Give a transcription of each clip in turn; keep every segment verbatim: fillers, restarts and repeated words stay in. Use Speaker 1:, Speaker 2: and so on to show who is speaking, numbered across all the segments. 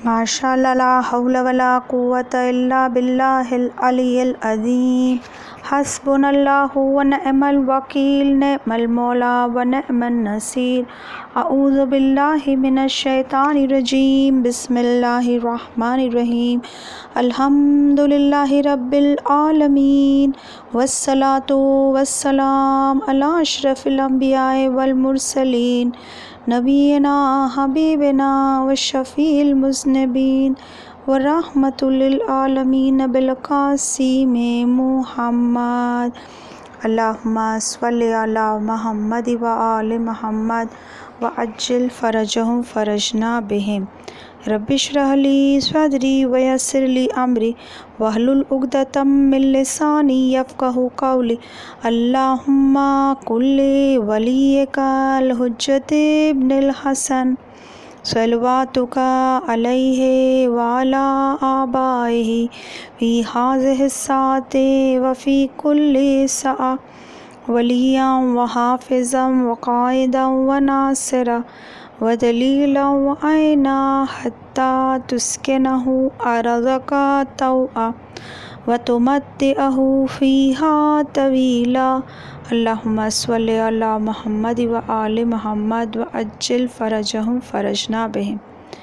Speaker 1: माशाअल्लाह ला हौला वला कुव्वता इल्ला बिल्लाहिल अलिय्यिल अज़ीम। हस्बुनल्लाहु व निअमल वकील, निअमल मौला व निअमन नसीर। अऊज़ु बिल्लाहि मिनश शैतानिर रजीम। बिस्मिल्लाहिर रहमानिर रहीम। अल्हम्दुलिल्लाहि रब्बिल आलमीन वस्सलातु वस्सलाम अला अशरफिल अंबियाए वल मुरसलीन नबीना हबीबिना व शफील मुज़निबीन व रहमतुल लिल आलमीन बिल क़ासिम मुहम्मद। अल्लाहुम्मा सल्लि अला मुहम्मद व आलि मुहम्मद व अज्जिल फ़रजहुम फ़रजना बिहिम। रब्बिश्रह ली सदरी व यस्सिर ली अमरी वहलुल उक़दतम मिन लिसानी यफ़क़हू क़ौली। अल्लाहुम्मा कुल्ली वलिय्यिकल हुज्जति इब्निल हसन सलवातुका अलैहि व अला आबाइहि फ़ी हाज़िहि स्साअति व फ़ी कुल्ली सआ वलिय्यन व हाफ़िज़न व क़ाइदन व नासिरा व दलीलन व ऐना हत्ता तुस्किनहु अर्ज़का तौआ व तुमत्तिअहु फ़ीहा तवीला। अल्लाहुम्मा सल्लि अला मुहम्मद व आलि मुहम्मद व अज्जिल फ़रजहुम फ़रजना बिहिम।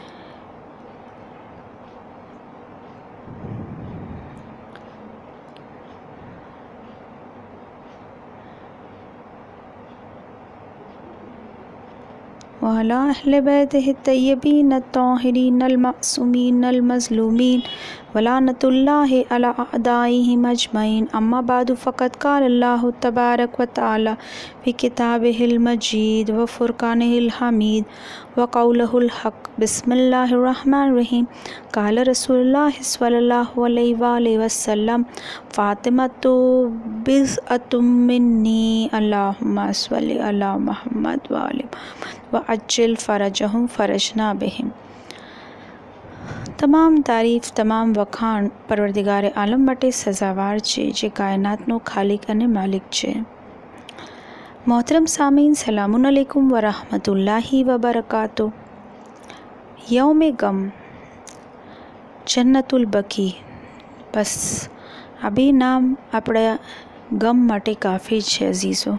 Speaker 1: वअला अहले बैतिहि तय्यबीन अत्ताहिरीन अल-मअसूमीन अल-मज़लूमीन वलानतुल्लाहि अला अअदाइहिम अजमईन। अम्मा बादु फ़क़द क़ाल अल्लाहु तबारक व तआला फ़ी किताबिहिल मजीद व फ़ुरक़ानिहिल हमीद व क़ौलुहुल हक़। बिस्मिल्लाहिर रहमानिर रहीम। क़ाल रसूलुल्लाहि स्वल्लल्लाहु अलैहि व आलिहि वसल्लम फ़ातिमतु बिज़अतुम मिन्नी। अल्लाहुम्मा सल्लि अला मुहम्मद व आलि मुहम्मद व अज्जिल फ़रजहुम फ़रजना बिहिम। તમામ તારીફ, તમામ વખાણ પરવરદિગારે આલમ માટે સજાવાર છે, જે કાયનાતનો ખાલિક અને માલિક છે। મોહતરમ સામીન, સલામુન અલૈકુમ વ રહમતુલ્લાહિ વ બરકાતો। યૌમ ગમ, જન્નતુલ બકી। બસ આ બે નામ આપણા ગમ માટે કાફી છે અઝીઝો।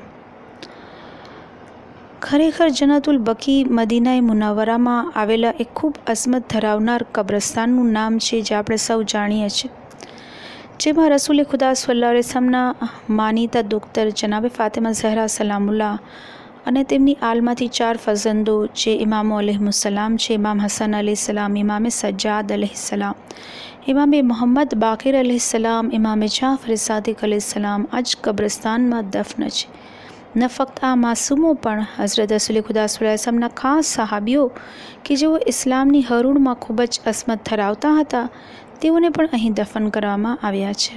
Speaker 1: ખરેખર જન્નતુલ બકી મદીનાએ મુનવ્વરામાં આવેલા એક ખૂબ અઝમત ધરાવનાર કબ્રસ્તાનનું નામ છે, જે આપણે સૌ જાણીએ છીએ, જેમાં રસૂલે ખુદા સલ્લલ્લાહુ અલૈહિ વસલ્લમના માનીતા દોક્તર જનાબે ફાતિમા ઝહરા સલામુલ્લાહ અને તેમની આલમાંથી ચાર ફરઝંદો, જે ઇમામો અલૈહિસ્સલામ છે, ઇમામ હસન અલૈહિસ્સલામ, ઇમામે સજ્જાદ અલૈહિસ્સલામ, ઇમામે મોહમ્મદ બાકિર અલૈહિસ્સલામ, ઇમામે જાફર સાદિક અલૈહિસ્સલામ આ જ કબ્રસ્તાનમાં દફન છે। ન ફક્ત આ માસૂમો, પણ હઝરત રસૂલે ખુદા સલ્લલ્લાહુ અલૈહિ વસલ્લમના ખાસ સહાબીઓ કે જેઓ ઇસ્લામની હરોળમાં ખૂબ જ અઝમત ધરાવતા હતા, તેઓને પણ અહીં દફન કરવામાં આવ્યા છે।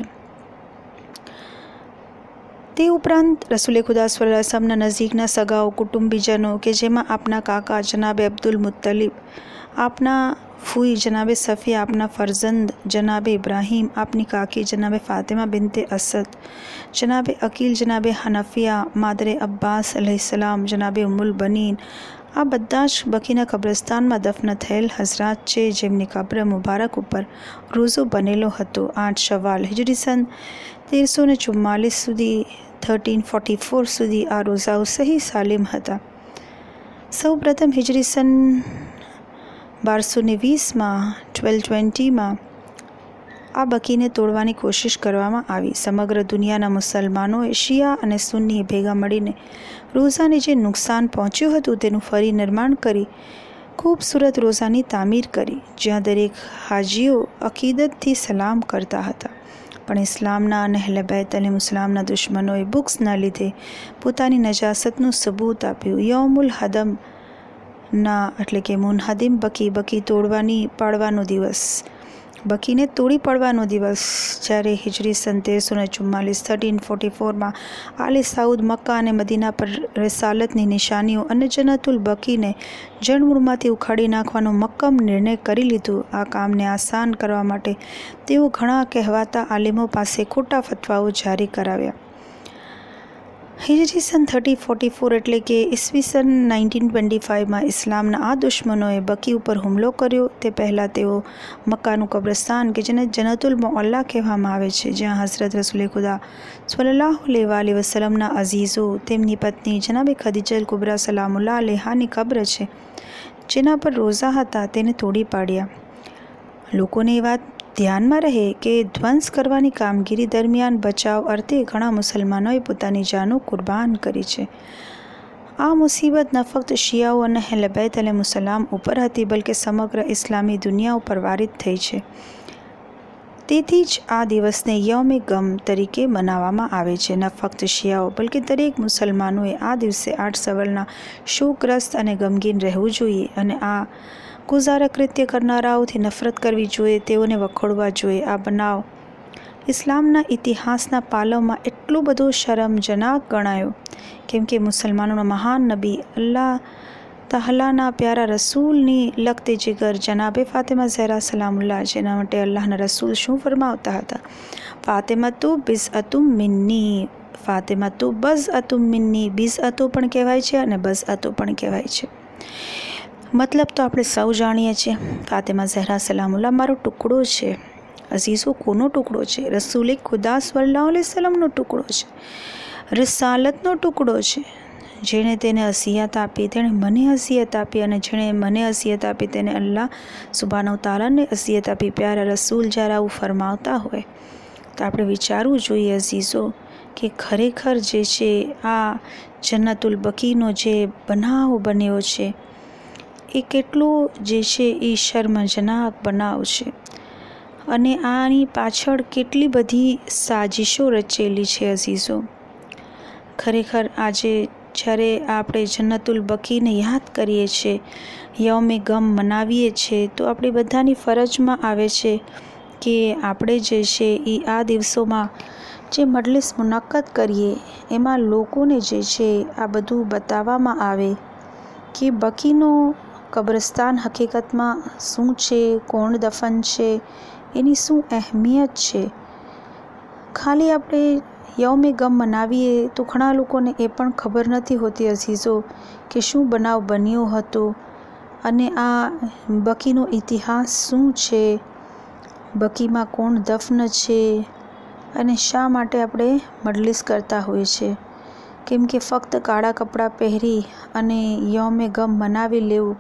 Speaker 1: તે ઉપરાંત રસૂલે ખુદા સલ્લલ્લાહુ અલૈહિ વસલ્લમના નજીકના સગાઓ, કુટુંબીજનો કે જેમાં આપના કાકા જનાબે અબ્દુલ મુત્તલિબ, આપના ફૂઈ જનાબે સફિયા, આપના ફરઝંદ જનાબે ઇબ્રાહીમ, આપની કાકી જનાબે ફાતિમા બિનતે અસદ, જનાબે અકીલ જનાબે હનફિયા, માદરે અબ્બાસ અલૈહિસ્સલામ, જનાબે ઉમ્મુલ બનીન, આ બધા જ બકીના કબ્રસ્તાનમાં દફન થયેલ હઝરાત છે, જેમની કબ્ર મુબારક ઉપર રોઝો બનેલો હતો। આઠ શવાલ હિજરી સન તેરસો ને ચુમ્માલીસ સુધી થર્ટીન ફોર્ટી ફોર સુધી આ રોઝાઓ સહી સાલિમ હતા। સૌ પ્રથમ હિજરી સન બારસો ને વીસમાં ટ્વેલ્વ ટ્વેન્ટીમાં આ બકીને તોડવાની કોશિશ કરવામાં આવી। સમગ્ર દુનિયાના મુસલમાનોએ શિયા અને સુન્નીએ ભેગા મળીને રોઝાને જે નુકસાન પહોંચ્યું હતું તેનું ફરી નિર્માણ કરી ખૂબસૂરત રોઝાની તામીર કરી, જ્યાં દરેક હાજીઓ અકીદતથી સલામ કરતા હતા। પણ ઇસ્લામના અને અહલે બેત અલૈહિસ્સલામના દુશ્મનોએ બુક્સના લીધે પોતાની નજાસતનું સબૂત આપ્યું। યૌમુલ હદમ ના એટલે કે મુનહદિમ બકી, બકી તોડવાની પાડવાનો દિવસ, બકીને તોડી પાડવાનો દિવસ, જ્યારે હિજરી સન તેરસો ને ચુમ્માલીસ થર્ટીન ફોર્ટી ફોરમાં આલે સાઉદ મક્કા અને મદીના પર રિસાલતની નિશાનીઓ અને જન્નતુલ બકીને જળમૂળમાંથી ઉખાડી નાખવાનો મક્કમ નિર્ણય કરી લીધો। આ કામને આસાન કરવા માટે તેઓ ઘણા કહેવાતા આલિમો પાસે ખોટા ફતવાઓ જારી કરાવ્યા। હિજરી સન થર્ટી ફોર્ટી ફોર એટલે કે ઈસવીસન નાઇન્ટીન ટ્વેન્ટી ફાઇવમાં ઇસ્લામના આ દુશ્મનોએ બકી ઉપર હુમલો કર્યો. તે પહેલાં તેઓ મક્કાનું કબ્રસ્તાન કે જેને જન્નતુલ મુઅલ્લા કહેવામાં આવે છે, જ્યાં હઝરત રસૂલે ખુદા સલ્લલ્લાહુ અલૈહિ વસલ્લમના અઝીઝો તેમની પત્ની જનાબે ખદીજલ કુબરા સલામુલ્લાહ અલૈહાની કબ્ર છે, જેના પર રોઝા હતા, તેને તોડી પાડ્યા. લોકોને એ વાત ધ્યાનમાં રહે કે ધ્વંસ કરવાની કામગીરી દરમિયાન બચાવ અર્થે ઘણા મુસલમાનોએ પોતાની જાનો કુરબાન કરી છે. આ મુસીબત ન ફક્ત શિયાઓ અને અહેલે બૈત અલૈહિસ્સલામ ઉપર હતી, બલ્કે સમગ્ર ઇસ્લામી દુનિયા ઉપર વારિદ થઈ છે. તેથી જ આ દિવસને યૌમે ગમ તરીકે મનાવવામાં આવે છે. ન ફક્ત શિયાઓ બલ્કે દરેક મુસલમાનોએ આ દિવસે આઠ સવલના શોકગ્રસ્ત અને ગમગીન રહેવું જોઈએ અને આ ગુજારા કૃત્ય કરનારાઓથી નફરત કરવી જોઈએ, તેઓને વખોડવા જોઈએ. આ બનાવ ઇસ્લામના ઇતિહાસના પાલવમાં એટલો બધો શરમજનક ગણાયો કેમ કે મુસલમાનોના મહાન નબી અલ્લાહ તાહલાના પ્યારા રસૂલની લખતે જીગર જનાબે ફાતિમા ઝહરા સલામુલ્લાહ, જેના માટે અલ્લાહના રસૂલ શું ફરમાવતા હતા, ફાતિમા તુ બિઝઅતુમ મિન્ની, ફાતિમા તુ બઝઅતુમ મિન્ની. બિઝઅતો પણ કહેવાય છે અને બઝઅતો પણ કહેવાય છે. મતલબ તો આપણે સૌ જાણીએ છીએ. ફાતિમા ઝહરા સલામુલ્લાહ મારો ટુકડો છે. અઝીઝો કોનો ટુકડો છે? રસૂલે ખુદા સલ્લલ્લાહુ અલૈહિ વસલ્લમનો ટુકડો છે, રિસાલતનો ટુકડો છે. જેણે તેને અસિયત આપી તેણે મને અસિયત આપી અને જેણે મને અસિયત આપી તેને અલ્લાહ સુબ્હાનહુ તાલાને અસિયત આપી. પ્યારા રસૂલ જ્યારે આવું ફરમાવતા હોય તો આપણે વિચારવું જોઈએ અઝીઝો કે ખરેખર જે છે આ જન્નતુલ બકીનો જે બનાવ બન્યો છે એ કેટલો જે છે એ શર્મજનક બનાવ છે અને આની પાછળ કેટલી બધી સાજિશો રચેલી છે અઝીઝો. ખરેખર આજે જ્યારે આપણે જન્નતુલ બકીને યાદ કરીએ છીએ, યૌમે ગમ મનાવીએ છીએ, તો આપણી બધાની ફરજમાં આવે છે કે આપણે જે છે એ આ દિવસોમાં જે મજલિસ મુનક્કદ કરીએ એમાં લોકોને જે છે આ બધું બતાવવામાં આવે કે બકીનો કબ્રસ્તાન હકીકતમાં શું છે, કોણ દફન છે, એની શું અહેમિયત છે. ખાલી આપણે યૌમે ગમ મનાવીએ તો ઘણા લોકોને એ પણ ખબર નથી હોતી અઝીઝો કે શું બનાવ બન્યો હતો અને આ બકીનો ઇતિહાસ શું છે, બકીમાં કોણ દફન છે અને શા માટે આપણે મજલિસ કરતા હોઈએ છીએ. કેમ કે ફક્ત કાળા કપડાં પહેરી અને યૌમે ગમ મનાવી લેવું,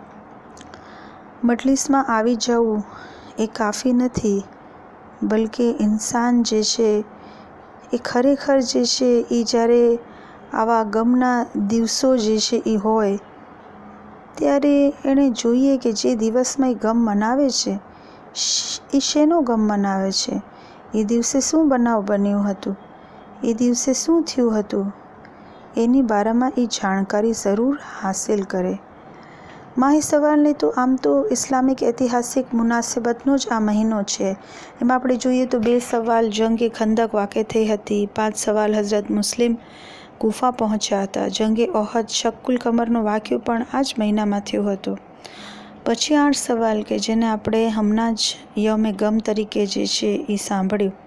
Speaker 1: મજલિસમાં આવી જવું એ કાફી નથી, બલકે ઇન્સાન જે છે એ ખરેખર જે છે એ જ્યારે આવા ગમના દિવસો જે છે એ હોય ત્યારે એણે જોઈએ કે જે દિવસમાં એ ગમ મનાવે છે એ શેનો ગમ મનાવે છે, એ દિવસે શું બનાવ બન્યું હતું, એ દિવસે શું થયું હતું, એની બારામાં એ જાણકારી જરૂર હાસિલ કરે. માહી સવાલને તો આમ તો ઇસ્લામિક ઐતિહાસિક મુનાસિબતનો જ આ મહિનો છે. એમાં આપણે જોઈએ તો બે સવાલ જંગે ખંદક વાકે થઈ હતી, પાંચ સવાલ હઝરત મુસ્લિમ ગુફા પહોંચ્યા હતા, જંગે ઓહદ શક્કુલ કમરનો વાક્યો પણ આ જ મહિનામાં થયો હતો. પછી આઠ સવાલ કે જેને આપણે હમણાં જ યૌમે ગમ તરીકે જે છે એ સાંભળ્યું.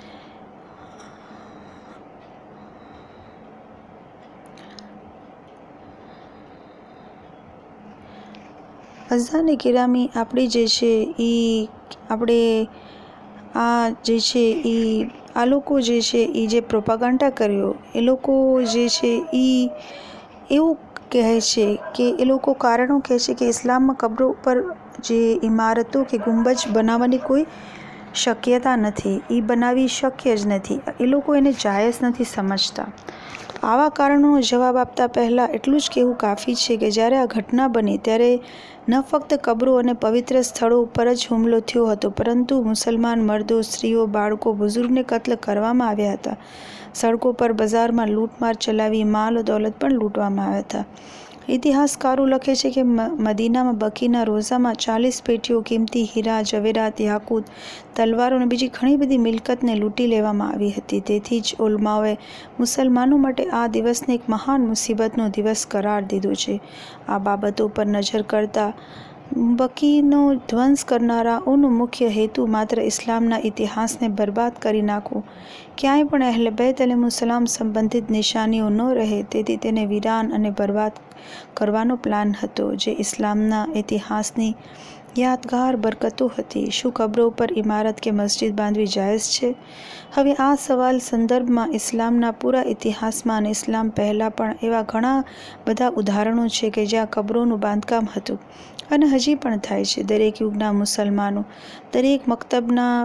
Speaker 1: અઝાને કિરામી આપણી જે છે એ આપણે આ જે છે એ આ લોકો જે છે એ જે પ્રોપાગાન્ડા કર્યો એ લોકો જે છે એ એવું કહે છે કે એ લોકો કારણો કહે છે કે ઇસ્લામમાં કબરો ઉપર જે ઇમારતો કે ગુંબજ બનાવવાની કોઈ શક્યતા નથી, એ બનાવવી શક્ય જ નથી, એ લોકો એને જાયઝ નથી સમજતા. આવા કારણોનો જવાબ આપતા પહેલાં એટલું જ કહેવું કાફી છે કે જ્યારે આ ઘટના બની ત્યારે ન ફક્ત કબરો અને પવિત્ર સ્થળો ઉપર જ હુમલો થયો હતો, પરંતુ મુસલમાન મર્દો, સ્ત્રીઓ, બાળકો, બુઝુર્ગને કત્લ કરવામાં આવ્યા હતા. સડકો પર બજારમાં લૂંટમાર ચલાવી માલ દૌલત પણ લૂંટવામાં આવ્યા હતા. ઇતિહાસકારો લખે છે કે મદીનામાં બકીના રોઝામાં ચાલીસ પેટીઓ કિંમતી હીરા, જવેરાત, યાકૂત, તલવારો અને બીજી ઘણી બધી મિલકતને લૂંટી લેવામાં આવી હતી. તેથી જ ઉલમાઓએ મુસલમાનો માટે આ દિવસને એક મહાન મુસીબતનો દિવસ કરાર દીધો છે. આ બાબતો પર નજર કરતા બકીનો ધ્વંસ કરનારાઓનો મુખ્ય હેતુ માત્ર ઇસ્લામના ઇતિહાસને બરબાદ કરી નાખવું, ક્યાંય પણ અહેલે બૈત અલૈહિસ્સલામ સંબંધિત નિશાનીઓ ન રહે તેથી તેને વીરાન અને બરબાદ કરવાનો પ્લાન હતો, જે ઇસ્લામના ઇતિહાસની યાદગાર બરકતો હતી. શું કબરો ઉપર ઇમારત કે મસ્જિદ બાંધવી જાયઝ છે? હવે આ સવાલ સંદર્ભમાં ઇસ્લામના પૂરા ઇતિહાસમાં અને ઇસ્લામ પહેલાં પણ એવા ઘણા બધા ઉદાહરણો છે કે જ્યાં કબરોનું બાંધકામ હતું અને હજી પણ થાય છે. દરેક યુગના મુસલમાનો, દરેક મકતબના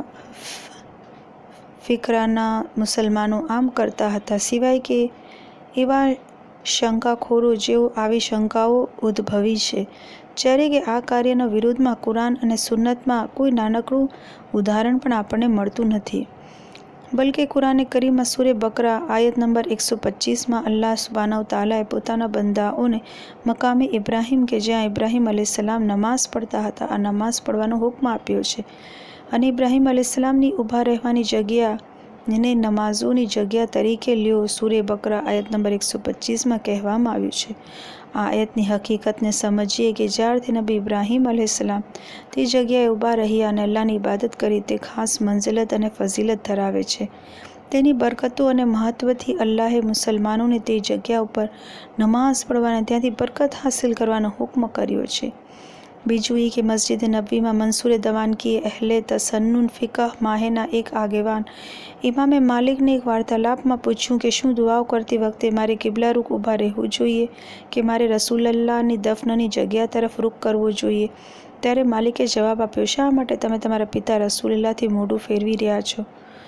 Speaker 1: ફિકરાના મુસલમાનો આમ કરતા હતા, સિવાય કે એવા શંકાખોરો જેઓ આવી શંકાઓ ઉદ્ભવી છે, જ્યારે કે આ કાર્યના વિરુદ્ધમાં કુરાન અને સુન્નતમાં કોઈ નાનકડું ઉદાહરણ પણ આપણને મળતું નથી. બલકે કુરાને કરીમમાં સૂરે બકરા આયત નંબર એકસો પચીસમાં અલ્લાહ સુબ્હાનહુ તઆલાએ પોતાના બંદાઓને મકામે ઇબ્રાહીમ કે જ્યાં ઇબ્રાહીમ અલૈહિસ્સલામ નમાઝ પડતા હતા, આ નમાઝ પડવાનો હુક્મ આપ્યો છે અને ઇબ્રાહીમ અલૈહિસ્સલામની ઊભા રહેવાની જગ્યાને નમાઝોની જગ્યા તરીકે લ્યો. સૂરે બકરા આયત નંબર એકસો પચીસમાં કહેવામાં આવ્યું છે. આ આયતની હકીકતને સમજીએ કે જ્યારથી નબી ઇબ્રાહીમ અલૈહિસ્સલામ તે જગ્યાએ ઊભા રહ્યા અને અલ્લાહની ઇબાદત કરી, તે ખાસ મંઝિલત અને ફઝીલત ધરાવે છે. તેની બરકતો અને મહત્વથી અલ્લાહે મુસલમાનોને તે જગ્યા ઉપર નમાઝ પડવાને ત્યાંથી બરકત હાસિલ કરવાનો હુક્મ કર્યો છે. બીજું એ કે મસ્જિદ નબવીમાં મંસૂર દવાનકીએ અહેલે તસન્નુન ફિકહ માહેના એક આગેવાન ઇમામે માલિકને એક વાર્તાલાપમાં પૂછ્યું કે શું દુઆઓ કરતી વખતે મારે કિબલા રૂખ ઊભા રહેવું જોઈએ કે મારે રસૂલલ્લાહની દફનની જગ્યા તરફ રૂખ કરવો જોઈએ? ત્યારે માલિકે જવાબ આપ્યો, શા માટે તમે તમારા પિતા રસૂલલ્લાહથી મોઢું ફેરવી રહ્યા છો?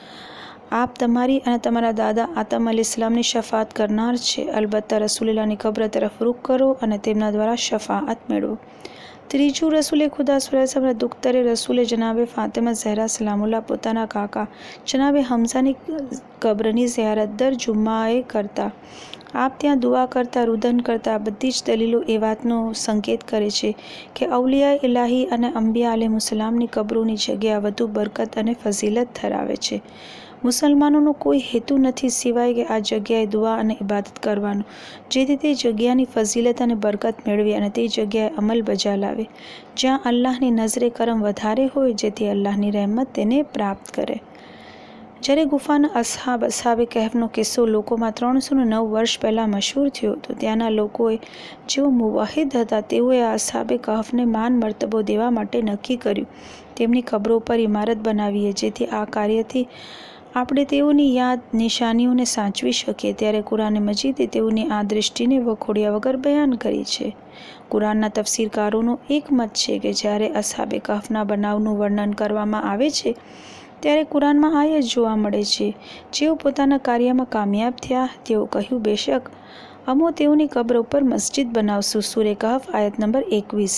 Speaker 1: આપ તમારી અને તમારા દાદા આદમ અલૈહિસ્સલામની શફાત કરનાર છે. અલબત્તા રસૂલલ્લાહની કબ્ર તરફ રૂખ કરો અને તેમના દ્વારા શફાઅત મેળવો. ત્રીજું, રસૂલે ખુદા સલ્લલ્લાહુ અલૈહિ વસલ્લમ દુખ્તરે રસૂલે જનાબે ફાતિમા ઝહરા સલામુલ્લાહ પોતાના કાકા જનાબે હમઝાની કબ્રની ઝિયારત દર જુમ્માએ કરતા. આપ ત્યાં દુઆ કરતા, રુદન કરતા. બધી જ દલીલો એ વાતનો સંકેત કરે છે કે અવલિયા ઇલાહી અને અંબિયા અલૈહિસ્સલામની કબ્રોની જગ્યા વધુ બરકત અને ફઝીલત ધરાવે છે. મુસલમાનોનો કોઈ હેતુ નથી સિવાય કે આ જગ્યાએ દુઆ અને ઇબાદત કરવાનો, જેથી તે જગ્યાની ફઝીલત અને બરકત મેળવે અને તે જગ્યાએ અમલ બજા લાવે જ્યાં અલ્લાહની નજરે કરમ વધારે હોય, જેથી અલ્લાહની રહેમત તેને પ્રાપ્ત કરે. જ્યારે ગુફાના અસહાબ અસહાબે કહેફનો કિસ્સો લોકોમાં ત્રણસો નવ વર્ષ પહેલાં મશહૂર થયો તો ત્યાંના લોકોએ જેઓ મુવાહિદ હતા તેઓએ આ અસહાબે કહફને માન મર્તબો દેવા માટે નક્કી કર્યું તેમની કબરો પર ઇમારત બનાવીએ, જેથી આ કાર્યથી આપણે તેઓની યાદ નિશાનીઓને સાચવી શકીએ. ત્યારે કુરાને મજીદે તેઓની આ દૃષ્ટિને વખોડ્યા વગર બયાન કરી છે. કુરાનના તફસીરકારોનો એક મત છે કે જ્યારે અસહાબે કહફના બનાવનું વર્ણન કરવામાં આવે છે ત્યારે કુરાનમાં આયત જોવા મળે છે, જેઓ પોતાના કાર્યમાં કામયાબ થયા તેઓ કહ્યું, બેશક અમો તેઓની કબ્ર ઉપર મસ્જિદ બનાવશું. સૂરે કહફ આયત નંબર એકવીસ.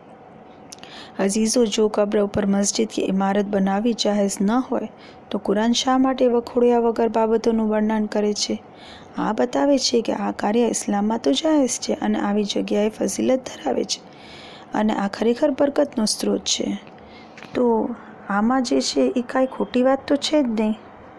Speaker 1: અઝીઝો, જો કબ્ર ઉપર મસ્જિદ કે ઇમારત બનાવવી જાહેઝ ન હોય તો કુરાન શા માટે વખોડ્યા વગર બાબતોનું વર્ણન કરે છે? આ બતાવે છે કે આ કાર્ય ઇસ્લામમાં તો જાહેઝ છે અને આવી જગ્યાએ ફઝીલત ધરાવે છે અને આ ખરેખર બરકતનો સ્ત્રોત છે. તો આમાં જે છે એ કાંઈ ખોટી વાત તો છે જ નહીં.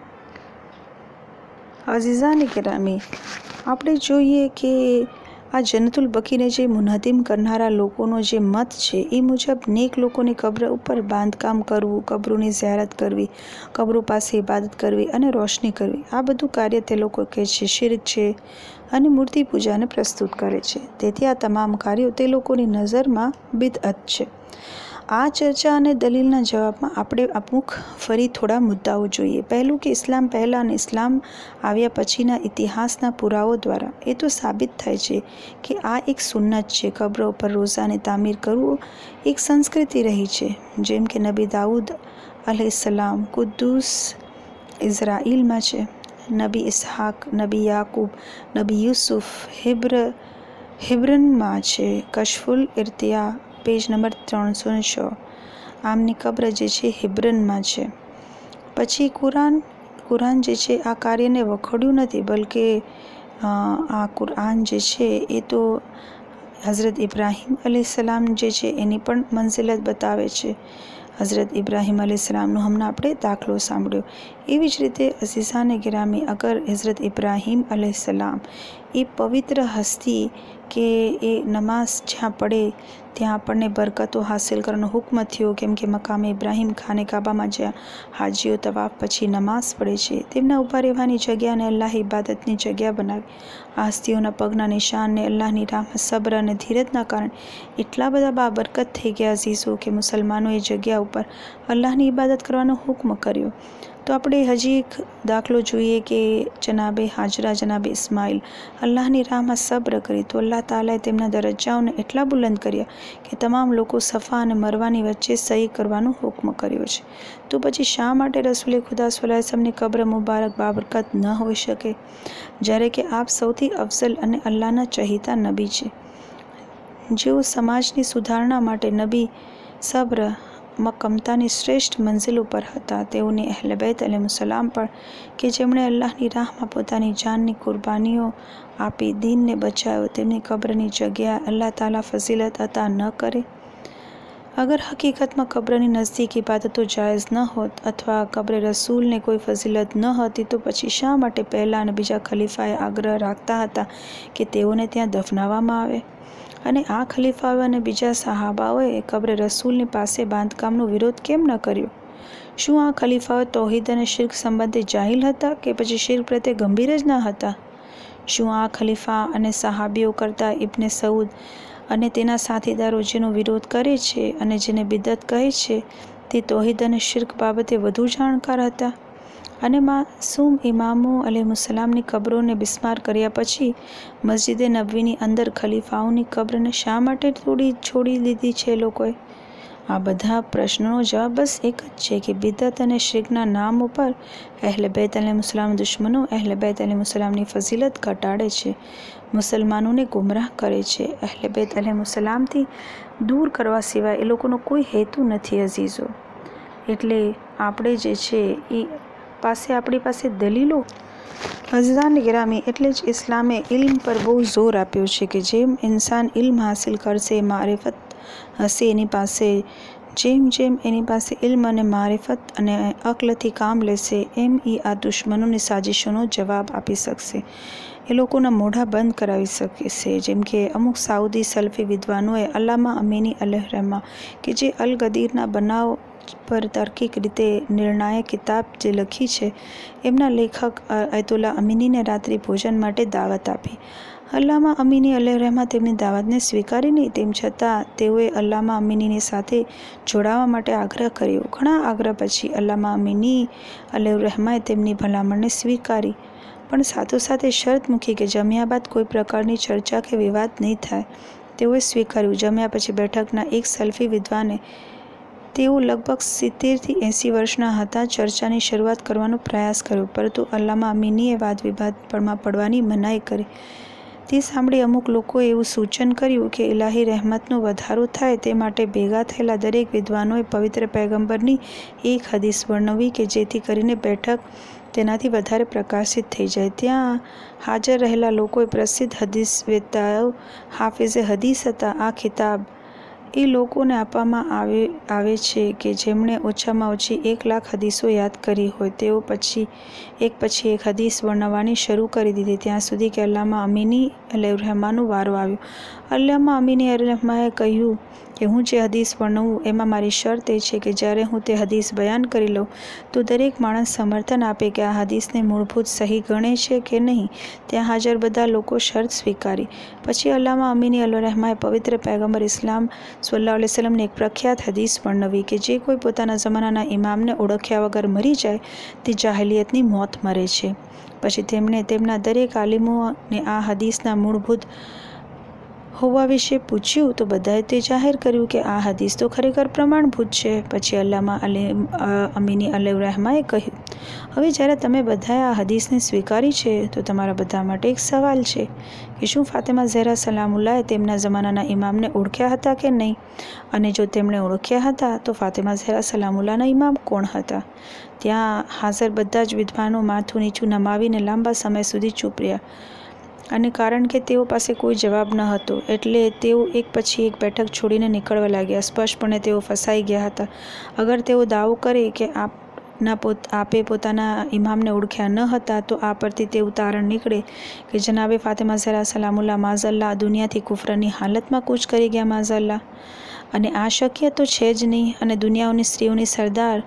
Speaker 1: અઝીઝાને કિરામી, આપણે જોઈએ કે આ જન્નતુલ બકીને જે મુનહદિમ કરનારા લોકોનો જે મત છે એ મુજબ નેક લોકોની કબ્ર ઉપર બાંધકામ કરવું, કબ્રોની ઝિયારત કરવી, કબ્રો પાસે ઇબાદત કરવી અને રોશની કરવી, આ બધું કાર્ય તે લોકો કહે છે શિર્ક છે અને મૂર્તિ પૂજાને પ્રસ્તુત કરે છે. તેથી આ તમામ કાર્યો તે લોકોની નજરમાં બિદઅત છે. આ ચર્ચા અને દલીલના જવાબમાં આપણે અમુક ફરી થોડા મુદ્દાઓ જોઈએ. પહેલું કે ઇસ્લામ પહેલાં અને ઇસ્લામ આવ્યા પછીના ઇતિહાસના પુરાવો દ્વારા એ તો સાબિત થાય છે કે આ એક સુન્નત છે. કબ્ર ઉપર રોઝાને તામીર કરવું એક સંસ્કૃતિ રહી છે. જેમ કે નબી દાઉદ અલૈહિસ્સલામ કુદ્દુસ ઇઝરાઈલમાં છે, નબી ઇસ્હાક, નબી યાકૂબ, નબી યુસુફ હિબ્ર હિબ્રનમાં છે. કશફુલ ઇર્તિયા પેજ નંબર ત્રણસો ને છ. આમની કબ્ર જે છે હિબ્રનમાં છે. પછી કુરાન કુરાન જે છે આ કાર્યને વખોડ્યું નથી, બલકે આ કુરાન જે છે એ તો હઝરત ઇબ્રાહીમ અલૈહિસ્સલામ જે છે એની પણ મંઝિલત બતાવે છે. હઝરત ઇબ્રાહીમ અલૈહિસ્સલામનો હમણાં આપણે દાખલો સાંભળ્યો. એવી જ રીતે અઝીઝાને ગિરામી, અગર હઝરત ઇબ્રાહીમ અલૈહિસ્સલામ એ પવિત્ર હસ્તી કે એ નમાઝ જ્યાં પડે ત્યાં આપણને બરકતો હાસિલ કરવાનો હુકમ થયો, કેમ કે મકામે ઇબ્રાહીમ ખાને કાબામાં જ્યાં હાજીઓ તવાફ પછી નમાઝ પડે છે તેમના ઊભા રહેવાની જગ્યાને અલ્લાહે ઇબાદતની જગ્યા બનાવી. આ હસ્તીઓના પગના નિશાનને અલ્લાહની રાહમાં સબ્ર અને ધીરજના કારણે એટલા બધા બાબરકત થઈ ગયા અઝીઝો કે મુસલમાનો એ જગ્યા ઉપર અલ્લાહની ઇબાદત કરવાનો હુકમ કર્યો. તો આપણે હજી એક દાખલો જોઈએ કે જનાબે હાજરા જનાબે ઇસ્માઇલ અલ્લાહની રાહમાં સબ્ર કરી તો અલ્લાહ તાલાએ તેમના દરજ્જાઓને એટલા બુલંદ કર્યા કે તમામ લોકો સફા અને મરવાની વચ્ચે સહી કરવાનો હુકમ કર્યો છે. તો પછી શા માટે રસૂલે ખુદા સલ્લલ્લાહુ અલૈહિ વસલ્લમની કબ્ર મુબારક બાબરકત ન હોઈ શકે, જ્યારે કે આપ સૌથી અફઝલ અને અલ્લાહના ચહીતા નબી છે, જેઓ સમાજની સુધારણા માટે નબી સબ્ર મક્કમતાની શ્રેષ્ઠ મંઝિલ ઉપર હતા. તેઓની અહલે બૈત અલૈહિસ્સલામ પણ કે જેમણે અલ્લાહની રાહમાં પોતાની જાનની કુરબાનીઓ આપી દીનને બચાવ્યો, તેમની કબ્રની જગ્યા અલ્લાહ તાલા ફઝીલત અતા ન કરે. અગર હકીકતમાં કબ્રની નજદીક ઇબાદતો જાયઝ ન હોત અથવા કબ્રે રસૂલને કોઈ ફઝીલત ન હતી તો પછી શા માટે પહેલા અને બીજા ખલીફાએ આગ્રહ રાખતા હતા કે તેઓને ત્યાં દફનાવવામાં આવે, અને આ ખલીફાઓ અને બીજા સહાબાઓએ કબ્રે રસૂલની પાસે બાંધકામનો વિરોધ કેમ ન કર્યો? શું આ ખલીફાઓ તૌહીદ અને શિર્ક સંબંધે જાહિલ હતા કે પછી શિર્ક પ્રત્યે ગંભીર જ ન હતા? શું આ ખલીફા અને સહાબીઓ કરતાં ઇબ્ને સઉદ અને તેના સાથીદારો જેનો વિરોધ કરે છે અને જેને બિદઅત કહે છે તે તૌહીદ અને શિર્ક બાબતે વધુ જાણકાર હતા? અને માસૂમ ઇમામો અલૈહિસ્સલામની કબ્રોને બિસ્માર કર્યા પછી મસ્જિદે નબવીની અંદર ખલીફાઓની કબ્રને શા માટે તોડી છોડી દીધી છે લોકોએ? આ બધા પ્રશ્નોનો જવાબ બસ એક જ છે કે બિદઅત અને શિર્કના નામ ઉપર અહલે બૈત અલૈહિસ્સલામ દુશ્મનો અહલે બૈત અલૈહિસ્સલામની ફઝીલત ઘટાડે છે, મુસલમાનોને ગુમરાહ કરે છે. અહલે બૈત અલૈહિસ્સલામથી દૂર કરવા સિવાય એ લોકોનો કોઈ હેતુ નથી અઝીઝો. એટલે આપણે જે છે એ પાસે આપણી પાસે દલીલો અઝીઝાન ગિરામી, એટલે જ ઇસ્લામે ઇલ્મ પર બહુ જોર આપ્યો છે કે જેમ ઇન્સાન ઇલ્મ હાસિલ કરશે, મારિફત હશે એની પાસે, જેમ જેમ એની પાસે ઇલ્મ અને મારિફત અને અક્લથી કામ લેશે એમ એ આ દુશ્મનોની સાજિશોનો જવાબ આપી શકશે, એ લોકોના મોઢા બંધ કરાવી શકે છે. જેમ કે અમુક સાઉદી સલ્ફી વિદ્વાનોએ અલ્લામા અમીની અલૈહિર્રહમા કે જે અલ ગદીરના બનાવ પર તાર્કિક રીતે નિર્ણાયક કિતાબ જે લખી છે, એમના લેખક આયતુલ્લાહ અમીનીને રાત્રિ ભોજન માટે દાવત આપી. અલ્લામા અમીની અલૈહિર્રહમા તેમની દાવતને સ્વીકારી નહીં, તેમ છતાં તેઓએ અલ્લામા અમીનીની સાથે જોડાવા માટે આગ્રહ કર્યો. ઘણા આગ્રહ પછી અલ્લામા અમીની અલૈહિર્રહમાએ તેમની ભલામણને સ્વીકારી, પણ સાથોસાથે શરત મૂકી કે જમ્યા બાદ કોઈ પ્રકારની ચર્ચા કે વિવાદ નહીં થાય. તેઓએ સ્વીકાર્યું. જમ્યા પછી બેઠકના એક સલ્ફી વિદ્વાને, તેઓ લગભગ સિત્તેરથી એંસી વર્ષના હતા, ચર્ચાની શરૂઆત કરવાનો પ્રયાસ કર્યો, પરંતુ અલ્લામા અમીનીએ વાદ વિવાદમાં પડવાની મનાઈ કરી. તે સાંભળી અમુક લોકોએ એવું સૂચન કર્યું કે ઇલાહી રહેમતનો વધારો થાય તે માટે ભેગા થયેલા દરેક વિદ્વાનોએ પવિત્ર પૈગંબરની એક હદીસ વર્ણવી કે જેથી કરીને બેઠક તેનાથી વધારે પ્રકાશિત થઈ જાય. ત્યાં હાજર રહેલા લોકોએ પ્રસિદ્ધ હદીસ વેતાઓ હાફિઝે હદીસ હતા. આ ખિતાબ એ લોકોને આપવામાં આવે આવે છે કે જેમણે ઓછામાં ઓછી એક લાખ હદીસો યાદ કરી હોય. તેઓ પછી એક પછી એક હદીસ વર્ણવવાની શરૂ કરી દીધી ત્યાં સુધી કે અલ્લામા અમીની અલૈહિર્રહમાનો વારો આવ્યો. અલ્લામા અમીની અલૈહિર્રહમાએ કહ્યું કે હું જે હદીસ વર્ણવું એમાં મારી શરત એ છે કે જ્યારે હું તે હદીસ બયાન કરી લઉં તો દરેક માણસ સમર્થન આપે કે આ હદીસને મૂળભૂત સહી ગણે છે કે નહીં. ત્યાં હાજર બધા લોકો શરત સ્વીકારી. પછી અલ્લામા અમીની અલૈહિર્રહમાએ પવિત્ર પૈગંબર ઇસ્લામ સલ્લલ્લાહુ અલૈહિ વસલ્લમની એક પ્રખ્યાત હદીસ વર્ણવી કે જે કોઈ પોતાના જમાનાના ઇમામને ઓળખ્યા વગર મરી જાય તે જાહેલિયતની મોત મરે છે. પછી તેમણે તેમના દરેક આલિમોને આ હદીસના મૂળભૂત હોવા વિશે પૂછ્યું તો બધાએ તે જાહેર કર્યું કે આ હદીસ તો ખરેખર પ્રમાણભૂત છે. પછી અલ્લામા અમીની અલૈહિર્રહમાએ કહ્યું, હવે જ્યારે તમે બધાએ આ હદીસને સ્વીકારી છે તો તમારા બધા માટે એક સવાલ છે કે શું ફાતિમા ઝહરા સલામુલ્લાહે તેમના જમાનાના ઇમામને ઓળખ્યા હતા કે નહીં, અને જો તેમણે ઓળખ્યા હતા તો ફાતિમા ઝહરા સલામુલ્લાહના ઇમામ કોણ હતા? ત્યાં હાજર બધા જ વિદ્વાનો માથું નીચું નમાવીને લાંબા સમય સુધી ચૂપ રહ્યા, અને કારણ કે તેઓ પાસે કોઈ જવાબ ન હતો એટલે તેઓ એક પછી એક બેઠક છોડીને નીકળવા લાગ્યા. સ્પષ્ટપણે તેઓ ફસાઈ ગયા હતા. અગર તેઓ દાવો કરે કે આપ ના પોત આપે પોતાના ઇમામને ઓળખ્યા ન હતા તો આ પરથી તેવું તારણ નીકળે કે જનાબે ફાતિમા ઝહરા સલામુલ્લાહ માઝલ્લા દુનિયાથી કુફરની હાલતમાં કૂચ કરી ગયા માઝલ્લા, અને આ શક્ય તો છે જ નહીં. અને દુનિયાઓની સ્ત્રીઓની સરદાર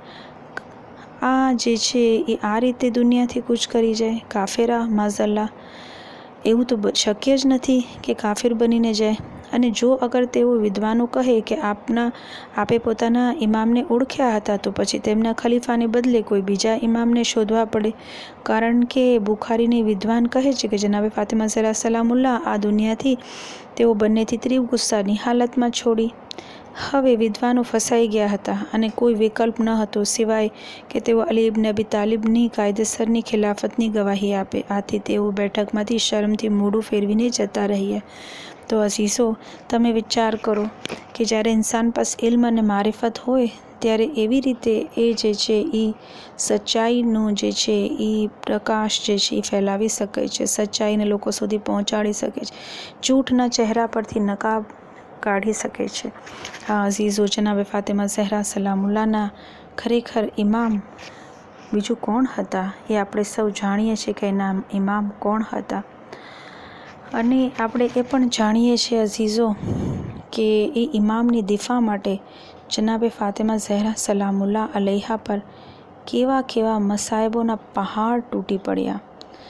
Speaker 1: આ જે છે એ આ રીતે દુનિયાથી કૂચ કરી જાય, કાફેરા માઝલ્લા, એવું તો શક્ય જ નથી કે કાફિર બનીને જાય. અને જો અગર તેઓ વિદ્વાનો કહે કે આપના આપે પોતાના ઇમામને ઓળખ્યા હતા તો પછી તેમના ખલીફાને બદલે કોઈ બીજા ઇમામને શોધવા પડે, કારણ કે બુખારીની વિદ્વાન કહે છે કે જનાબે ફાતિમા ઝહરા સલામુલ્લાહ આ દુનિયાથી તેઓ બંનેથી ત્રીવ ગુસ્સાની હાલતમાં છોડી. હવે વિદ્વાનો ફસાઈ ગયા હતા અને કોઈ વિકલ્પ ન હતો સિવાય કે તેઓ અલી ઇબ્ન અબી તાલિબની કાયદેસરની ખિલાફતની ગવાહી આપે. આથી તેઓ બેઠકમાંથી શરમથી મોઢું ફેરવીને જતા રહ્યા. તો અઝીઝો, તમે વિચાર કરો કે જ્યારે ઇન્સાન પાસે ઇલ્મ અને મારિફત હોય ત્યારે એવી રીતે એ જે છે એ સચ્ચાઈનું જે છે એ પ્રકાશ જે છે એ ફેલાવી શકે છે, સચ્ચાઈને લોકો સુધી પહોંચાડી શકે છે, જૂઠના ચહેરા પરથી નકાબ કાઢી શકે છે. હા અઝીઝો, જનાબે ફાતિમા ઝહરા સલામુલ્લાહના ખરેખર ઇમામ બીજું કોણ હતા એ આપણે સૌ જાણીએ છીએ કે એના ઇમામ કોણ હતા. અને આપણે એ પણ જાણીએ છીએ અઝીઝો કે એ ઇમામની દિફા માટે જનાબે ફાતિમા ઝહરા સલામુલ્લાહ અલૈહા પર કેવા કેવા મસાયબોના પહાડ તૂટી પડ્યા.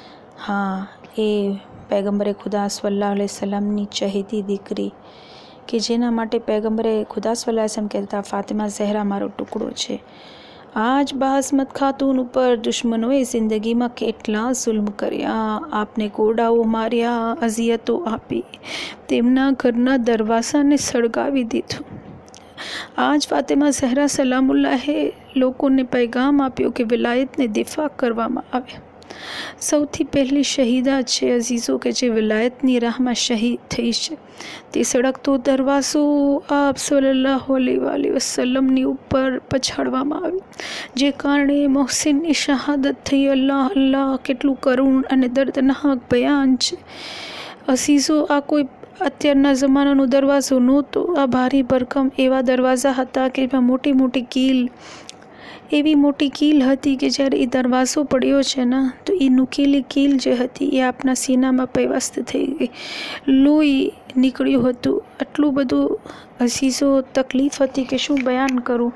Speaker 1: હા, એ પૈગંબરે ખુદા સલ્લલ્લાહુ અલૈહિ વસલ્લમની ચહેતી દીકરી કે જેના માટે પૈગંબરે ખુદા સલ્લલ્લાહુ અલૈહિ વસલ્લમ કહેતા ફાતિમા ઝહરા મારો ટુકડો છે. આજ બાસમત ખાતુન ઉપર દુશ્મનોએ જિંદગીમાં કેટલા જુલ્મ કર્યા, આપને કોડાઓ માર્યા, અઝિયતો આપી, તેમના ઘરના દરવાજાને સળગાવી દીધું. આજ ફાતિમા ઝહરા સલામુલ્લાહે લોકોને પૈગામ આપ્યો કે વિલાયતને દિફા કરવામાં આવે. સૌથી પહેલી શહીદા છે અઝીઝો કે જે વિલાયતની રાહમાં શહીદ થઈ છે. તે સળગતો દરવાજો આપ સલ્લલ્લાહુ અલૈહિ વસલ્લમની ઉપર પછાડવામાં આવ્યો, જે કારણે મોહસિનની શહાદત થઈ. અલ્લાહ અલ્લાહ, કેટલું કરુણ અને દર્દનાક બયાન છે અઝીઝો. આ કોઈ અત્યારના જમાનાનો દરવાજો નહોતો. આ ભારી ભરકમ એવા દરવાજા હતા કે એમાં મોટી મોટી કીલ, એવી મોટી કીલ હતી કે જ્યારે એ દરવાજો પડ્યો છે ને તો એ નુકીલી કીલ જે હતી એ આપણા સીનામાં પૈવસ્ત થઈ ગઈ, લોહી નીકળ્યું હતું. આટલું બધું અઝીઝો તકલીફ હતી કે શું બયાન કરું.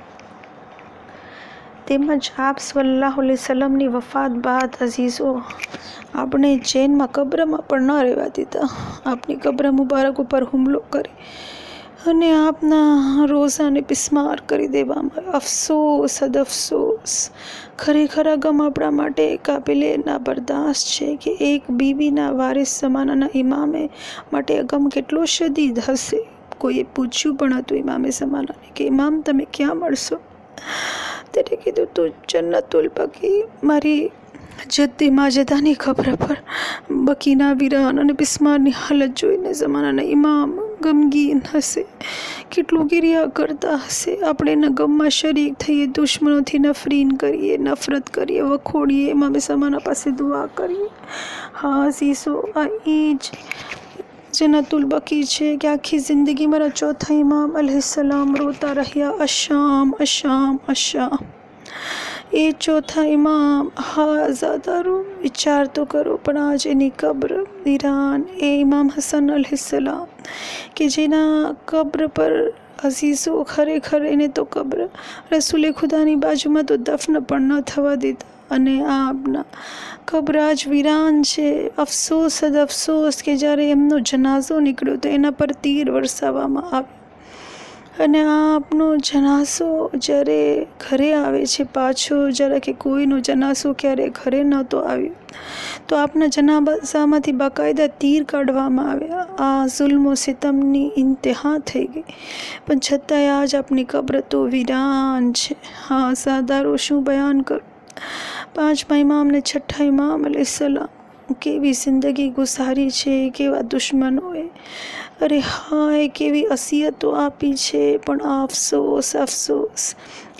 Speaker 1: તેમજ આપ સલ્લલ્લાહુ અલૈહિ વસલ્લમની વફાત બાદ અઝીઝો આપણે ચેનમાં કબ્રમાં પણ ન રહેવા દીધા. આપની કબ્ર મુબારક ઉપર હુમલો કરી અને આપના રોઝાને બિસ્માર કરી દેવામાં. અફસોસ હદ અફસોસ, ખરેખર આ ગમ આપણા માટે કાબિલે ના બરદાસ્ત છે કે એક બીબીના વારિસ જમાનાના ઇમામે માટે ગમ કેટલો શદીદ હશે. કોઈએ પૂછ્યું પણ હતું ઇમામે જમાનાને કે ઇમામ તમે ક્યાં મળશો? તેને કીધું તું જન્નતુલ બકી, મારી જદ્દી માજદાની ખબર પર. બકીના વીરાન અને બિસ્મારની હાલત જોઈને જમાનાના ઇમામ ગમગીન હશે, કેટલું ગિરિયા કરતા હશે. આપણે એના ગમમાં શરીક થઈએ, દુશ્મનોથી નફરીન કરીએ, નફરત કરીએ, વખોડીએ, ઇમામે જમાના પાસે દુઆ કરીએ. હા અઝીઝો, આ એ જ જન્નતુલ બકી છે કે આખી જિંદગી મારા ચોથા ઇમામ અલૈહિસ્સલામ રોતા રહ્યા, અશામ અશામ અશામ. એ ચોથા ઇમામ, હા ઝાદારો વિચાર તો કરો, પણ આજ એની કબ્ર ઈરાન, એ ઇમામ હસન અલૈહિસ્સલામ કે જેના કબ્ર પર અઝીઝો ખરેખર એને તો કબ્ર રસૂલે ખુદાની બાજુમાં તો દફન પણ ન થવા દીધા. અને આ આપના કબ્ર આજ વીરાન છે. અફસોસ હદ અફસોસ કે જ્યારે એમનો જનાઝો નીકળ્યો તો એના પર તીર વરસાવવામાં આવ્યો, અને આ આપનો જનાઝો જ્યારે ઘરે આવે છે પાછો, જ્યારે કે કોઈનો જનાઝો ક્યારે ઘરે નહોતો આવ્યો તો આપના જનાઝામાંથી બાકાયદા તીર કાઢવામાં આવ્યા. આ જુલ્મો સિતમની ઇન્તહા થઈ ગઈ, પણ છતાંય આજ આપની કબ્ર તો વીરાન છે. હા સાદારો, શું બયાન કરું. પાંચમા ઇમામ ને છઠ્ઠા ઇમામ અલૈહિસ્સલામ કેવી જિંદગી ગુજારી છે, કેવા દુશ્મનોએ અરે હાય કેવી અસિયતો આપી છે. પણ અફસોસ અફસોસ,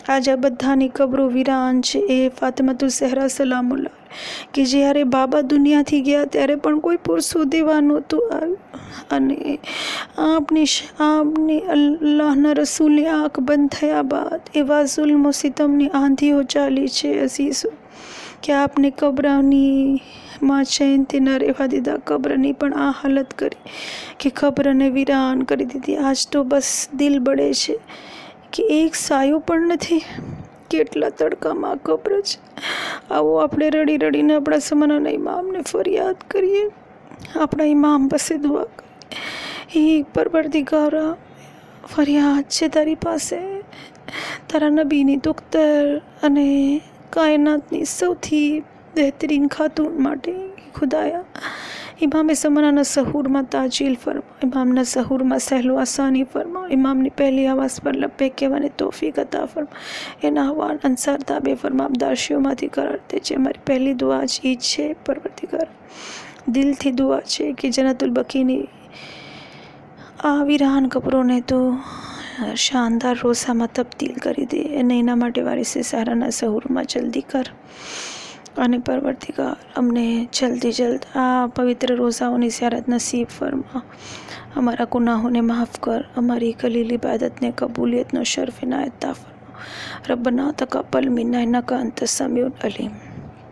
Speaker 1: આજ આ બધાની કબરો વિરાન છે. એ ફાતિમાતુલ ઝહરા સલામુલ્લાહ કે જ્યારે બાબા દુનિયાથી ગયા ત્યારે પણ કોઈ પુરુષ દેવા નહોતું આવ્યું, અને આપની આપની અલ્લાહના રસૂલની આંખ બંધ થયા બાદ એવા જુલ્મ સિતમની આંધીઓ ચાલી છે અઝીઝો કે આપને કબરની માં ચૈનથી ન રહેવા દીધા. કબ્રની પણ આ હાલત કરી કે કબ્રને વિરાન કરી દીધી. આજ તો બસ દિલ બળે છે કે એક સાયો પણ નથી. કેટલા તડકામાં કબ્ર છે. આવો આપણે રડી રડીને આપણા સમાનાના ઇમામને ફરિયાદ કરીએ, આપણા ઇમામ પાસે દુઆ કરીએ. હે પરવરદિગારા, ફરિયાદ છે તારી પાસે, તારા નબીની દુખ્તર અને કાયનાતની સૌથી બહેતરીન ખાતુન માટે. ખુદાયા, ઇમામે સમાનાના સહૂરમાં તાજીલ ફરમા, ઇમામના સહૂરમાં સહેલો આસાની ફરમા, ઇમામની પહેલી આવાઝ પર લબ્બે કહેવાની તોફીક અતા ફરમા. એના હવાન અંસાર તાબે ફરમા, અબદાશીઓમાંથી કરાર દેજે. મારી પહેલી દુઆ જ ઈ છે પરવરદિગાર, દિલથી દુઆ છે કે જન્નતુલ બકીની આ વિરાન કબરોને તો શાનદાર રોઝામાં તબદીલ કરી દે, અને એના માટે વારિસે ઝહરાના સહૂરમાં જલ્દી કર. અને પરવરદિગાર, અમને જલ્દી જલ્દ આ પવિત્ર રોઝાઓની ઝિયારત નસીબ ફરમા. અમારા ગુનાહોને માफ़ કર, અમારી કલીલ ઇબાદતને કબૂલિયતનો શર્ફ ઇનાયત તા ફરમા. રબ્બના તक़બ્બલ મિન્ના ઇન્નકા અંતસ સમીઉલ અલીમ.